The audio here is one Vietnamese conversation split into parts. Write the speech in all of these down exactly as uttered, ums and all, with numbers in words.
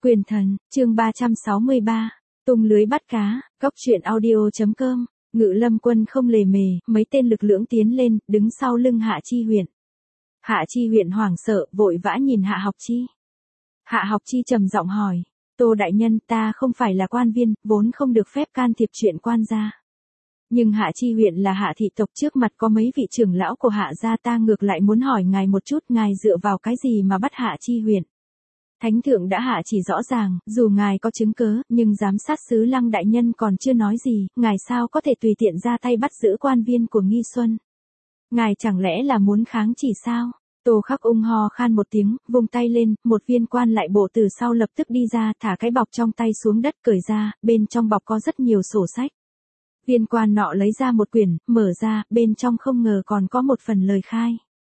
Quyền thần, chương ba trăm sáu mươi ba, tung lưới bắt cá, góc truyện audio.com, Ngự Lâm quân không lề mề, mấy tên lực lưỡng tiến lên, đứng sau lưng Hạ Chi Huyền. Hạ Chi Huyền hoảng sợ, vội vã nhìn Hạ Học Chi. Hạ Học Chi trầm giọng hỏi, Tô đại nhân, ta không phải là quan viên, vốn không được phép can thiệp chuyện quan gia. Nhưng Hạ Chi Huyền là Hạ thị tộc, trước mặt có mấy vị trưởng lão của Hạ gia, ta ngược lại muốn hỏi ngài một chút, ngài dựa vào cái gì mà bắt Hạ Chi Huyền? Thánh thượng đã hạ chỉ rõ ràng, dù ngài có chứng cớ, nhưng giám sát sứ Lăng đại nhân còn chưa nói gì, ngài sao có thể tùy tiện ra tay bắt giữ quan viên của Nghi Xuân? Ngài chẳng lẽ là muốn kháng chỉ sao? Tô Khắc Ung ho khan một tiếng, vung tay lên, một viên quan lại bộ từ sau lập tức đi ra, thả cái bọc trong tay xuống đất, cởi ra, bên trong bọc có rất nhiều sổ sách. Viên quan nọ lấy ra một quyển, mở ra, bên trong không ngờ còn có một phần lời khai.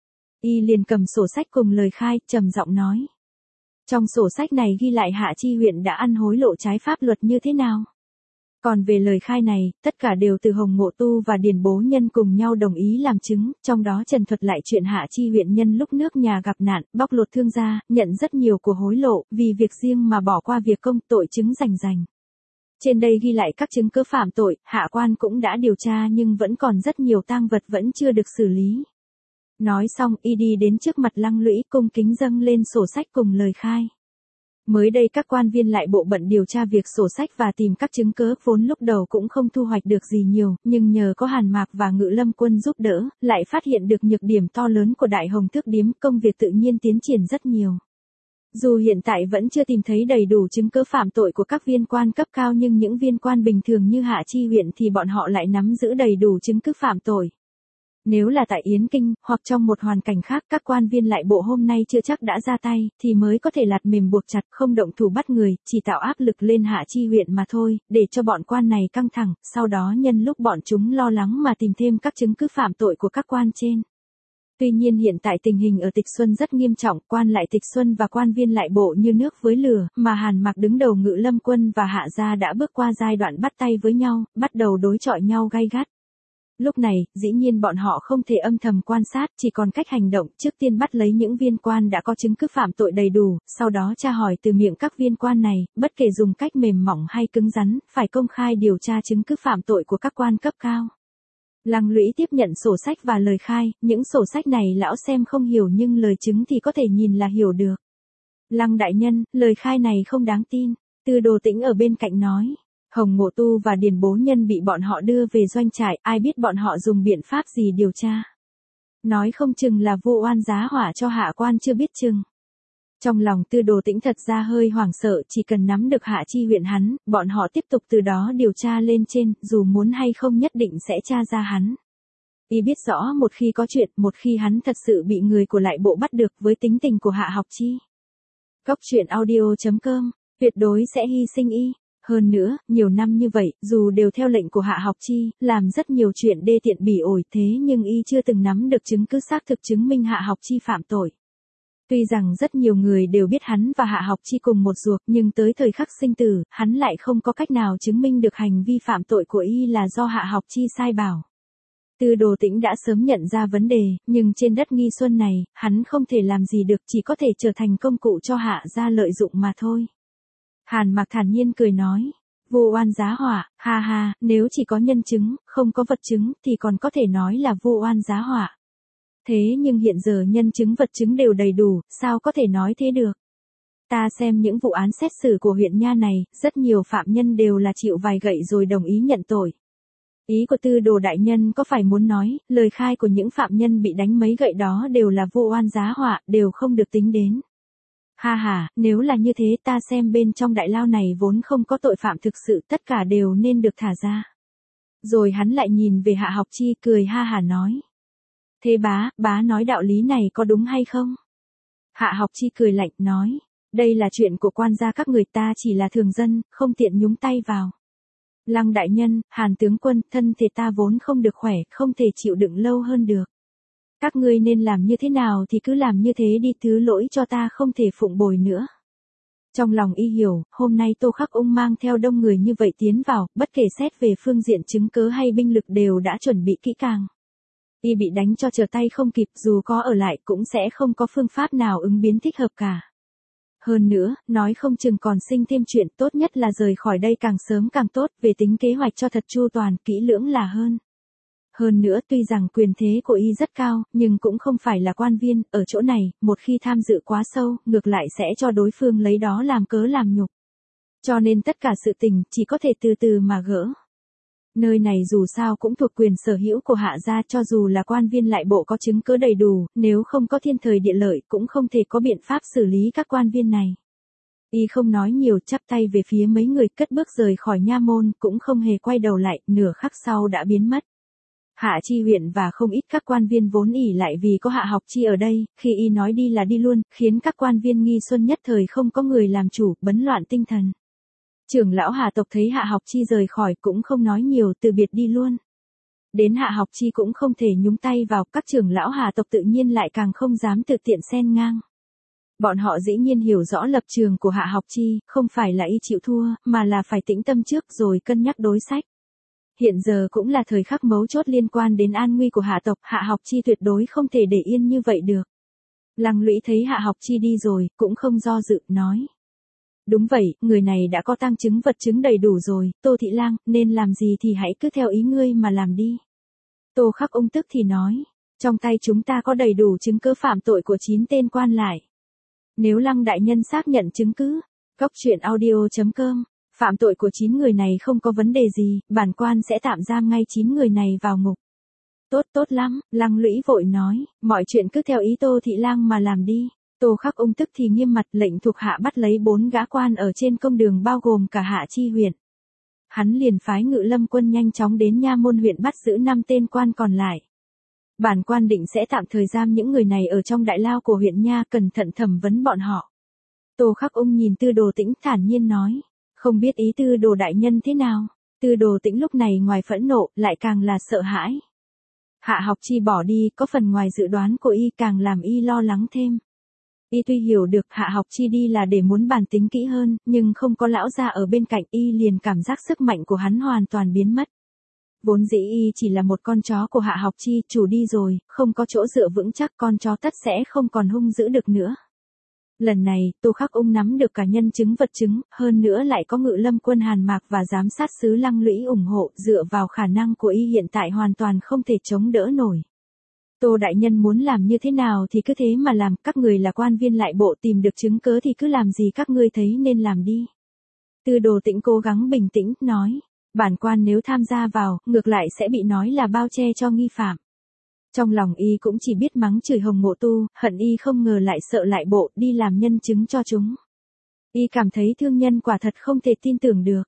Y liền cầm sổ sách cùng lời khai, trầm giọng nói. Trong sổ sách này ghi lại Hạ Chi Huyền đã ăn hối lộ trái pháp luật như thế nào. Còn về lời khai này, tất cả đều từ Hồng Ngộ Tu và Điền Bố Nhân cùng nhau đồng ý làm chứng, trong đó trần thuật lại chuyện Hạ Chi Huyền nhân lúc nước nhà gặp nạn, bóc lột thương gia, nhận rất nhiều của hối lộ, vì việc riêng mà bỏ qua việc công, tội chứng rành rành. Trên đây ghi lại các chứng cứ phạm tội, hạ quan cũng đã điều tra nhưng vẫn còn rất nhiều tang vật vẫn chưa được xử lý. Nói xong, y đi đến trước mặt Lăng Lũy, cung kính dâng lên sổ sách cùng lời khai. Mới đây các quan viên lại bộ bận điều tra việc sổ sách và tìm các chứng cứ, vốn lúc đầu cũng không thu hoạch được gì nhiều, nhưng nhờ có Hàn Mạc và Ngự Lâm quân giúp đỡ, lại phát hiện được nhược điểm to lớn của Đại Hồng Tước Điếm, công việc tự nhiên tiến triển rất nhiều. Dù hiện tại vẫn chưa tìm thấy đầy đủ chứng cứ phạm tội của các viên quan cấp cao, nhưng những viên quan bình thường như Hạ Chi Huyền thì bọn họ lại nắm giữ đầy đủ chứng cứ phạm tội. Nếu là tại Yến Kinh, hoặc trong một hoàn cảnh khác, các quan viên lại bộ hôm nay chưa chắc đã ra tay, thì mới có thể lạt mềm buộc chặt, không động thủ bắt người, chỉ tạo áp lực lên Hạ Chi Huyền mà thôi, để cho bọn quan này căng thẳng, sau đó nhân lúc bọn chúng lo lắng mà tìm thêm các chứng cứ phạm tội của các quan trên. Tuy nhiên hiện tại tình hình ở Tịch Xuân rất nghiêm trọng, quan lại Tịch Xuân và quan viên lại bộ như nước với lửa, mà Hàn Mạc đứng đầu Ngự Lâm quân và Hạ gia đã bước qua giai đoạn bắt tay với nhau, bắt đầu đối chọi nhau gay gắt. Lúc này, dĩ nhiên bọn họ không thể âm thầm quan sát, chỉ còn cách hành động, trước tiên bắt lấy những viên quan đã có chứng cứ phạm tội đầy đủ, sau đó tra hỏi từ miệng các viên quan này, bất kể dùng cách mềm mỏng hay cứng rắn, phải công khai điều tra chứng cứ phạm tội của các quan cấp cao. Lăng Lũy tiếp nhận sổ sách và lời khai, những sổ sách này lão xem không hiểu nhưng lời chứng thì có thể nhìn là hiểu được. Lăng đại nhân, lời khai này không đáng tin, Tư Đồ Tĩnh ở bên cạnh nói. Hồng Ngộ Tu và Điền Bố Nhân bị bọn họ đưa về doanh trại, ai biết bọn họ dùng biện pháp gì điều tra. Nói không chừng là vu oan giá họa cho hạ quan chưa biết chừng. Trong lòng Tư Đồ Tĩnh thật ra hơi hoảng sợ, chỉ cần nắm được Hạ Chi Huyền hắn, bọn họ tiếp tục từ đó điều tra lên trên, dù muốn hay không nhất định sẽ tra ra hắn. Y biết rõ một khi có chuyện, một khi hắn thật sự bị người của lại bộ bắt được với tính tình của Hạ Học Chi. Góc truyện audio.com, tuyệt đối sẽ hy sinh y. Hơn nữa, nhiều năm như vậy, dù đều theo lệnh của Hạ Học Chi, làm rất nhiều chuyện đê tiện bỉ ổi, thế nhưng y chưa từng nắm được chứng cứ xác thực chứng minh Hạ Học Chi phạm tội. Tuy rằng rất nhiều người đều biết hắn và Hạ Học Chi cùng một ruột, nhưng tới thời khắc sinh tử, hắn lại không có cách nào chứng minh được hành vi phạm tội của y là do Hạ Học Chi sai bảo. Tư Đồ Tĩnh đã sớm nhận ra vấn đề, nhưng trên đất Nghi Xuân này, hắn không thể làm gì được, chỉ có thể trở thành công cụ cho Hạ gia lợi dụng mà thôi. Hàn Mạc thản nhiên cười nói, vu oan giá họa, ha ha, nếu chỉ có nhân chứng, không có vật chứng, thì còn có thể nói là vu oan giá họa. Thế nhưng hiện giờ nhân chứng vật chứng đều đầy đủ, sao có thể nói thế được? Ta xem những vụ án xét xử của huyện Nha này, rất nhiều phạm nhân đều là chịu vài gậy rồi đồng ý nhận tội. Ý của Tư Đồ đại nhân có phải muốn nói, lời khai của những phạm nhân bị đánh mấy gậy đó đều là vu oan giá họa, đều không được tính đến. Ha ha, nếu là như thế ta xem bên trong đại lao này vốn không có tội phạm thực sự, tất cả đều nên được thả ra. Rồi hắn lại nhìn về Hạ Học Chi, cười ha hả nói. Thế bá, bá nói đạo lý này có đúng hay không? Hạ Học Chi cười lạnh, nói. Đây là chuyện của quan gia các người, ta chỉ là thường dân, không tiện nhúng tay vào. Lăng đại nhân, Hàn tướng quân, thân thể ta vốn không được khỏe, không thể chịu đựng lâu hơn được. Các ngươi nên làm như thế nào thì cứ làm như thế đi, thứ lỗi cho ta không thể phụng bồi nữa. Trong lòng y hiểu, hôm nay Tô Khắc Ung mang theo đông người như vậy tiến vào, bất kể xét về phương diện chứng cớ hay binh lực đều đã chuẩn bị kỹ càng. Y bị đánh cho trở tay không kịp, dù có ở lại cũng sẽ không có phương pháp nào ứng biến thích hợp cả. Hơn nữa, nói không chừng còn sinh thêm chuyện, tốt nhất là rời khỏi đây càng sớm càng tốt, về tính kế hoạch cho thật chu toàn, kỹ lưỡng là hơn. Hơn nữa tuy rằng quyền thế của y rất cao, nhưng cũng không phải là quan viên, ở chỗ này, một khi tham dự quá sâu, ngược lại sẽ cho đối phương lấy đó làm cớ làm nhục. Cho nên tất cả sự tình, chỉ có thể từ từ mà gỡ. Nơi này dù sao cũng thuộc quyền sở hữu của Hạ gia, cho dù là quan viên lại bộ có chứng cứ đầy đủ, nếu không có thiên thời địa lợi cũng không thể có biện pháp xử lý các quan viên này. Y không nói nhiều, chắp tay về phía mấy người, cất bước rời khỏi nha môn, cũng không hề quay đầu lại, nửa khắc sau đã biến mất. Hạ Chi huyện và không ít các quan viên vốn ỉ lại vì có Hạ Học Chi ở đây, khi y nói đi là đi luôn, khiến các quan viên Nghi Xuân nhất thời không có người làm chủ, bấn loạn tinh thần. Trưởng lão Hạ tộc thấy Hạ Học Chi rời khỏi cũng không nói nhiều, từ biệt đi luôn. Đến Hạ Học Chi cũng không thể nhúng tay vào, các trưởng lão Hạ tộc tự nhiên lại càng không dám tự tiện xen ngang. Bọn họ dĩ nhiên hiểu rõ lập trường của Hạ Học Chi, không phải là y chịu thua, mà là phải tĩnh tâm trước rồi cân nhắc đối sách. Hiện giờ cũng là thời khắc mấu chốt liên quan đến an nguy của Hạ tộc, Hạ Học Chi tuyệt đối không thể để yên như vậy được. Lăng Lũy thấy Hạ Học Chi đi rồi, cũng không do dự, nói. Đúng vậy, người này đã có tang chứng vật chứng đầy đủ rồi, Tô Thị Lang, nên làm gì thì hãy cứ theo ý ngươi mà làm đi. Tô Khắc Ung tức thì nói, trong tay chúng ta có đầy đủ chứng cứ phạm tội của chín tên quan lại. Nếu Lăng đại nhân xác nhận chứng cứ, Góc truyện audio chấm com, phạm tội của chín người này không có vấn đề gì, bản quan sẽ tạm giam ngay chín người này vào ngục. Tốt tốt lắm, Lăng Lũy vội nói, mọi chuyện cứ theo ý Tô Thị Lang mà làm đi. Tô Khắc Ung tức thì nghiêm mặt, lệnh thuộc hạ bắt lấy bốn gã quan ở trên công đường bao gồm cả Hạ Chi huyện. Hắn liền phái Ngự Lâm quân nhanh chóng đến nha môn huyện bắt giữ năm tên quan còn lại. Bản quan định sẽ tạm thời giam những người này ở trong đại lao của huyện nha, cẩn thận thẩm vấn bọn họ. Tô Khắc Ung nhìn Tư Đồ Tĩnh thản nhiên nói, không biết ý Tư Đồ đại nhân thế nào. Tư Đồ Tĩnh lúc này ngoài phẫn nộ, lại càng là sợ hãi. Hạ Học Chi bỏ đi, có phần ngoài dự đoán của y, càng làm y lo lắng thêm. Y tuy hiểu được Hạ Học Chi đi là để muốn bàn tính kỹ hơn, nhưng không có lão gia ở bên cạnh, y liền cảm giác sức mạnh của hắn hoàn toàn biến mất. Vốn dĩ y chỉ là một con chó của Hạ Học Chi, chủ đi rồi, không có chỗ dựa vững chắc, con chó tất sẽ không còn hung dữ được nữa. Lần này, Tô Khắc Ung nắm được cả nhân chứng vật chứng, hơn nữa lại có Ngự Lâm quân Hàn Mạc và giám sát sứ Lăng Lũy ủng hộ, dựa vào khả năng của y hiện tại hoàn toàn không thể chống đỡ nổi. Tô đại nhân muốn làm như thế nào thì cứ thế mà làm, các người là quan viên lại bộ, tìm được chứng cớ thì cứ làm gì các ngươi thấy nên làm đi. Tư Đồ Tĩnh cố gắng bình tĩnh, nói, bản quan nếu tham gia vào, ngược lại sẽ bị nói là bao che cho nghi phạm. Trong lòng y cũng chỉ biết mắng chửi Hồng Ngộ Tu, hận y không ngờ lại sợ lại bộ, đi làm nhân chứng cho chúng. Y cảm thấy thương nhân quả thật không thể tin tưởng được.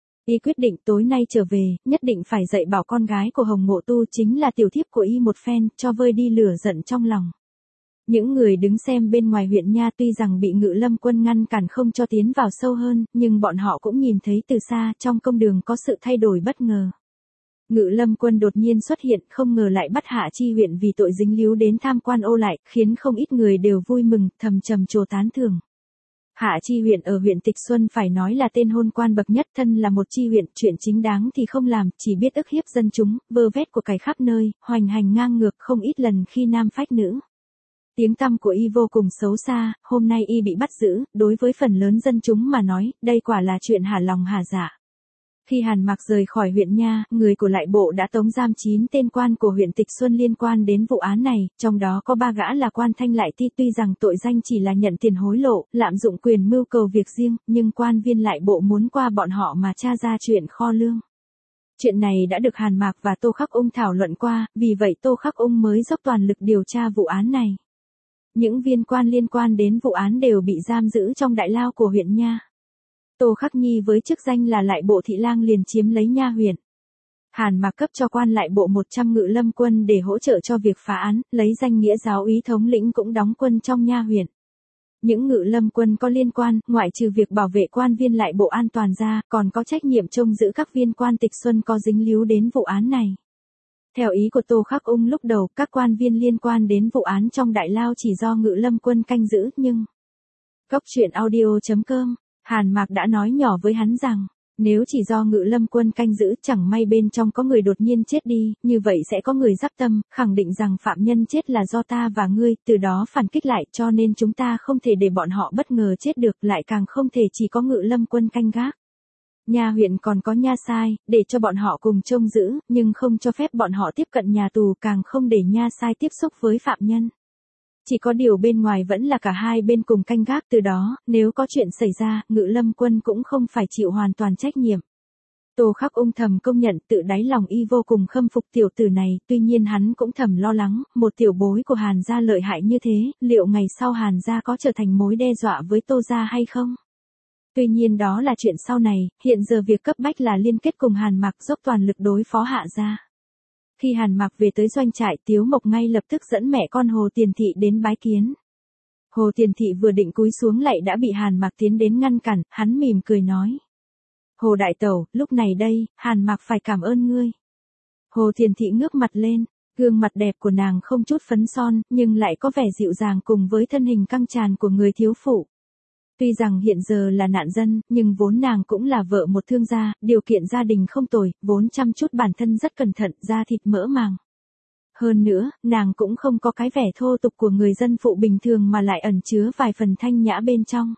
Y quyết định tối nay trở về, nhất định phải dạy bảo con gái của Hồng Ngộ Tu chính là tiểu thiếp của y một phen, cho vơi đi lửa giận trong lòng. Những người đứng xem bên ngoài huyện nha tuy rằng bị Ngự Lâm quân ngăn cản không cho tiến vào sâu hơn, nhưng bọn họ cũng nhìn thấy từ xa, trong công đường có sự thay đổi bất ngờ. Ngự Lâm quân đột nhiên xuất hiện, không ngờ lại bắt Hạ Chi huyện vì tội dính líu đến tham quan ô lại, khiến không ít người đều vui mừng, thầm trầm trồ tán thưởng. Hạ Chi huyện ở huyện Tịch Xuân phải nói là tên hôn quan bậc nhất, thân là một chi huyện, chuyện chính đáng thì không làm, chỉ biết ức hiếp dân chúng, vơ vét của cải khắp nơi, hoành hành ngang ngược không ít lần khi nam phách nữ. Tiếng tăm của y vô cùng xấu xa, hôm nay y bị bắt giữ, đối với phần lớn dân chúng mà nói, đây quả là chuyện hả lòng hả dạ. Khi Hàn Mạc rời khỏi huyện nha, người của lại bộ đã tống giam chín tên quan của huyện Tịch Xuân liên quan đến vụ án này, trong đó có ba gã là quan thanh lại ti, tuy rằng tội danh chỉ là nhận tiền hối lộ, lạm dụng quyền mưu cầu việc riêng, nhưng quan viên lại bộ muốn qua bọn họ mà tra ra chuyện kho lương. Chuyện này đã được Hàn Mạc và Tô Khắc Ung thảo luận qua, vì vậy Tô Khắc Ung mới dốc toàn lực điều tra vụ án này. Những viên quan liên quan đến vụ án đều bị giam giữ trong đại lao của huyện nha. Tô Khắc Nhi với chức danh là lại bộ thị lang liền chiếm lấy nha huyện. Hàn Mạc cấp cho quan lại bộ một trăm Ngự Lâm quân để hỗ trợ cho việc phá án, lấy danh nghĩa giáo úy thống lĩnh cũng đóng quân trong nha huyện. Những Ngự Lâm quân có liên quan, ngoại trừ việc bảo vệ quan viên lại bộ an toàn ra, còn có trách nhiệm trông giữ các viên quan Tịch Xuân có dính líu đến vụ án này. Theo ý của Tô Khắc Ung lúc đầu, các quan viên liên quan đến vụ án trong đại lao chỉ do Ngự Lâm quân canh giữ, nhưng Góc truyện audio chấm com, Hàn Mạc đã nói nhỏ với hắn rằng, Nếu chỉ do Ngự Lâm quân canh giữ, chẳng may bên trong có người đột nhiên chết đi, như vậy sẽ có người giáp tâm, khẳng định rằng phạm nhân chết là do ta và ngươi, từ đó phản kích lại, cho nên chúng ta không thể để bọn họ bất ngờ chết được, lại càng không thể chỉ có Ngự Lâm quân canh gác. Nha huyện còn có nha sai, để cho bọn họ cùng trông giữ, nhưng không cho phép bọn họ tiếp cận nhà tù, càng không để nha sai tiếp xúc với phạm nhân. Chỉ có điều bên ngoài vẫn là cả hai bên cùng canh gác, từ đó, nếu có chuyện xảy ra, Ngự Lâm quân cũng không phải chịu hoàn toàn trách nhiệm. Tô Khắc Ung thầm công nhận, tự đáy lòng y vô cùng khâm phục tiểu tử này, tuy nhiên hắn cũng thầm lo lắng, một tiểu bối của Hàn gia lợi hại như thế, liệu ngày sau Hàn gia có trở thành mối đe dọa với Tô gia hay không? Tuy nhiên đó là chuyện sau này, hiện giờ việc cấp bách là liên kết cùng Hàn Mặc dốc toàn lực đối phó Hạ gia. Khi Hàn Mặc về tới doanh trại, Tiếu Mộc ngay lập tức dẫn mẹ con Hồ Tiền Thị đến bái kiến. Hồ Tiền Thị vừa định cúi xuống lạy đã bị Hàn Mặc tiến đến ngăn cản, hắn mỉm cười nói. Hồ đại tẩu, lúc này đây, Hàn Mặc phải cảm ơn ngươi. Hồ Tiền Thị ngước mặt lên, gương mặt đẹp của nàng không chút phấn son, nhưng lại có vẻ dịu dàng cùng với thân hình căng tràn của người thiếu phụ. Tuy rằng hiện giờ là nạn dân, nhưng vốn nàng cũng là vợ một thương gia, điều kiện gia đình không tồi, vốn chăm chút bản thân rất cẩn thận, da thịt mỡ màng. Hơn nữa, nàng cũng không có cái vẻ thô tục của người dân phụ bình thường mà lại ẩn chứa vài phần thanh nhã bên trong.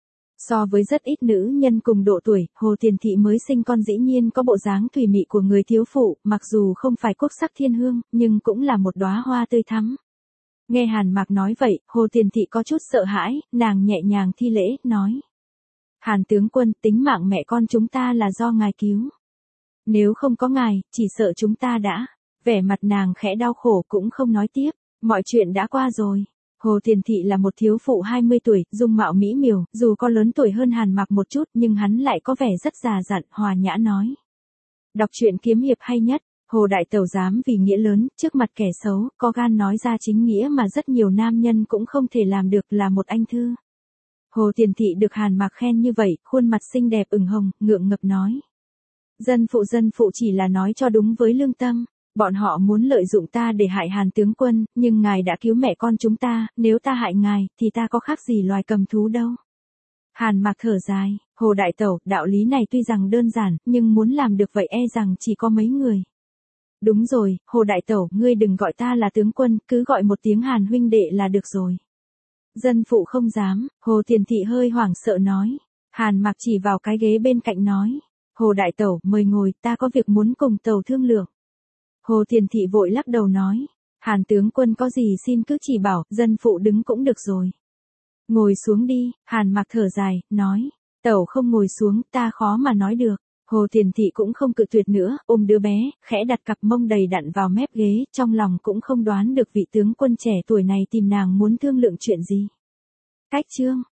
So với rất ít nữ nhân cùng độ tuổi, Hồ Tiền Thị mới sinh con dĩ nhiên có bộ dáng thùy mị của người thiếu phụ, mặc dù không phải quốc sắc thiên hương, nhưng cũng là một đóa hoa tươi thắm. Nghe Hàn Mạc nói vậy, Hồ Tiền Thị có chút sợ hãi, nàng nhẹ nhàng thi lễ, nói. Hàn tướng quân, tính mạng mẹ con chúng ta là do ngài cứu. Nếu không có ngài, chỉ sợ chúng ta đã. Vẻ mặt nàng khẽ đau khổ cũng không nói tiếp, mọi chuyện đã qua rồi. Hồ Tiền Thị là một thiếu phụ hai mươi tuổi, dung mạo mỹ miều, dù có lớn tuổi hơn Hàn Mạc một chút nhưng hắn lại có vẻ rất già dặn, hòa nhã nói. Đọc truyện kiếm hiệp hay nhất. Hồ đại tẩu dám vì nghĩa lớn, trước mặt kẻ xấu, có gan nói ra chính nghĩa mà rất nhiều nam nhân cũng không thể làm được, là một anh thư. Hồ Tiền Thị được Hàn Mạc khen như vậy, khuôn mặt xinh đẹp ửng hồng, ngượng ngập nói. Dân phụ dân phụ chỉ là nói cho đúng với lương tâm, bọn họ muốn lợi dụng ta để hại Hàn tướng quân, nhưng ngài đã cứu mẹ con chúng ta, nếu ta hại ngài, thì ta có khác gì loài cầm thú đâu. Hàn Mạc thở dài, Hồ đại tẩu, đạo lý này tuy rằng đơn giản, nhưng muốn làm được vậy e rằng chỉ có mấy người. Đúng rồi, Hồ đại tẩu, ngươi đừng gọi ta là tướng quân, cứ gọi một tiếng Hàn huynh đệ là được rồi. Dân phụ không dám, Hồ Tiền Thị hơi hoảng sợ nói. Hàn Mạc chỉ vào cái ghế bên cạnh nói. Hồ đại tẩu, mời ngồi, ta có việc muốn cùng tẩu thương lượng. Hồ Tiền Thị vội lắc đầu nói. Hàn tướng quân có gì xin cứ chỉ bảo, dân phụ đứng cũng được rồi. Ngồi xuống đi, Hàn Mạc thở dài, nói. Tẩu không ngồi xuống, ta khó mà nói được. Hồ Tiền Thị cũng không cự tuyệt nữa, ôm đứa bé, khẽ đặt cặp mông đầy đặn vào mép ghế, trong lòng cũng không đoán được vị tướng quân trẻ tuổi này tìm nàng muốn thương lượng chuyện gì. Cách chương